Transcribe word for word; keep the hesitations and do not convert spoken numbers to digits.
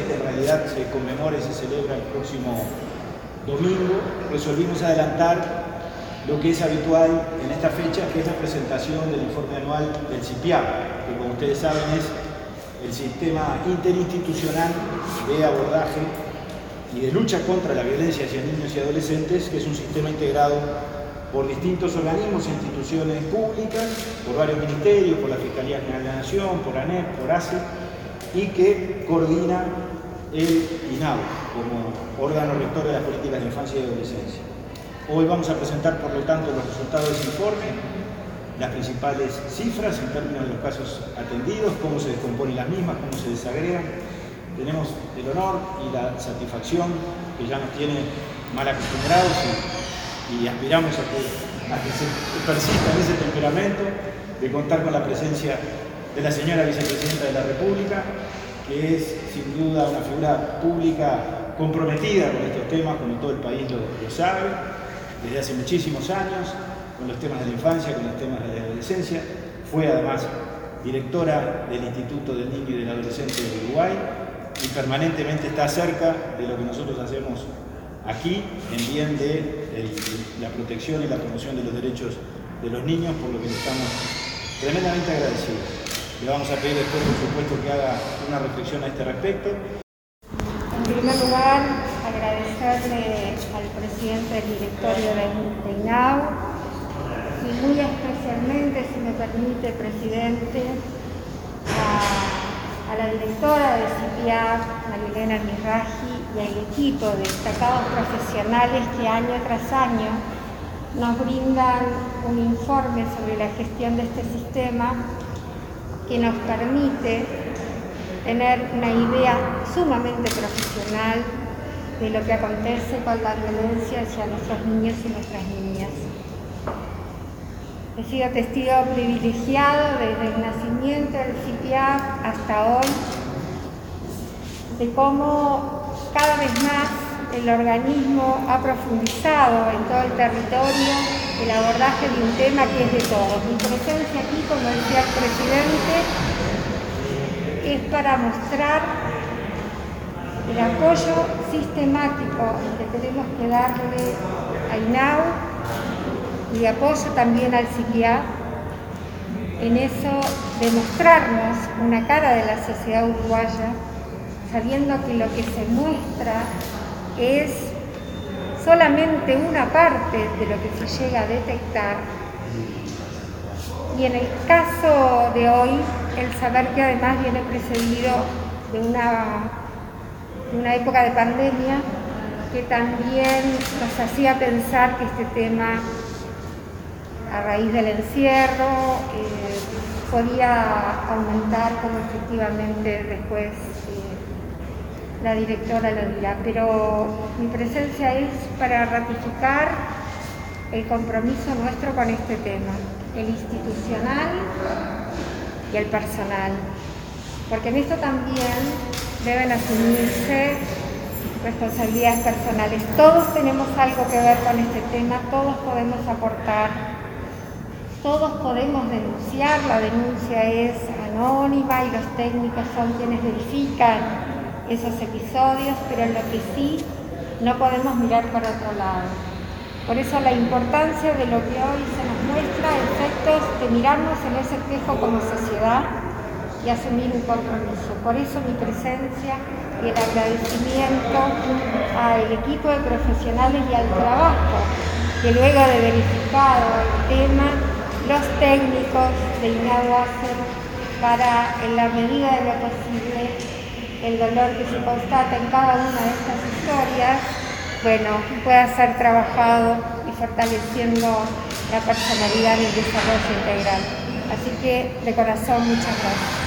que en realidad se conmemora y se celebra el próximo domingo, resolvimos adelantar lo que es habitual en esta fecha, que es la presentación del informe anual del C I P I A P, que como ustedes saben es el sistema interinstitucional de abordaje y de lucha contra la violencia hacia niños y adolescentes, que es un sistema integrado por distintos organismos e instituciones públicas, por varios ministerios, por la Fiscalía General de la Nación, por ANEP, por A C E, y que coordina el I N A U como órgano rector de las políticas de infancia y adolescencia. Hoy vamos a presentar, por lo tanto, los resultados de ese informe, las principales cifras en términos de los casos atendidos, cómo se descomponen las mismas, cómo se desagregan. Tenemos el honor y la satisfacción, que ya nos tiene mal acostumbrados y, y aspiramos a que, a que se persista en ese temperamento, de contar con la presencia de la señora Vicepresidenta de la República, que es sin duda una figura pública comprometida con estos temas, como todo el país lo, lo sabe, desde hace muchísimos años, con los temas de la infancia, con los temas de la adolescencia. Fue además directora del Instituto del Niño y del Adolescente de Uruguay y permanentemente está cerca de lo que nosotros hacemos aquí en bien de, de la protección y la promoción de los derechos de los niños, por lo que le estamos tremendamente agradecidos. Le vamos a pedir después, por supuesto, que haga una reflexión a este respecto. En primer lugar, agradecerle al presidente del directorio de I N A U y muy especialmente, si me permite, presidente, a, a la directora de C I P I A P, Marilena Mizrahi, y al equipo de destacados profesionales que año tras año nos brindan un informe sobre la gestión de este sistema que nos permite tener una idea sumamente profesional de lo que acontece con la violencia hacia nuestros niños y nuestras niñas. He sido testigo privilegiado desde el nacimiento del C I P I A P hasta hoy de cómo cada vez más el organismo ha profundizado en todo el territorio el abordaje de un tema que es de todos. Mi presencia aquí, como decía el presidente, es para mostrar el apoyo sistemático que tenemos que darle a I N A U y apoyo también al C I P I A P en eso de mostrarnos una cara de la sociedad uruguaya, sabiendo que lo que se muestra es solamente una parte de lo que se llega a detectar. Y en el caso de hoy, el saber que además viene precedido de una, de una época de pandemia que también nos hacía pensar que este tema, a raíz del encierro, eh, podía aumentar, como efectivamente después eh, la directora lo dirá. Pero mi presencia es para ratificar el compromiso nuestro con este tema, el institucional y el personal, porque en esto también deben asumirse responsabilidades personales. Todos tenemos algo que ver con este tema, todos podemos aportar, todos podemos denunciar. La denuncia es anónima y los técnicos son quienes verifican esos episodios, pero en lo que sí no podemos mirar para otro lado. Por eso la importancia de lo que hoy se nos muestra, efectos de mirarnos en ese espejo como sociedad y asumir un compromiso. Por eso mi presencia y el agradecimiento al equipo de profesionales y al trabajo que luego de verificado el tema, los técnicos de I N A U hacen para, en la medida de lo posible, el dolor que se constata en cada una de estas historias, bueno, pueda ser trabajado y fortaleciendo la personalidad y el desarrollo integral. Así que, de corazón, muchas gracias.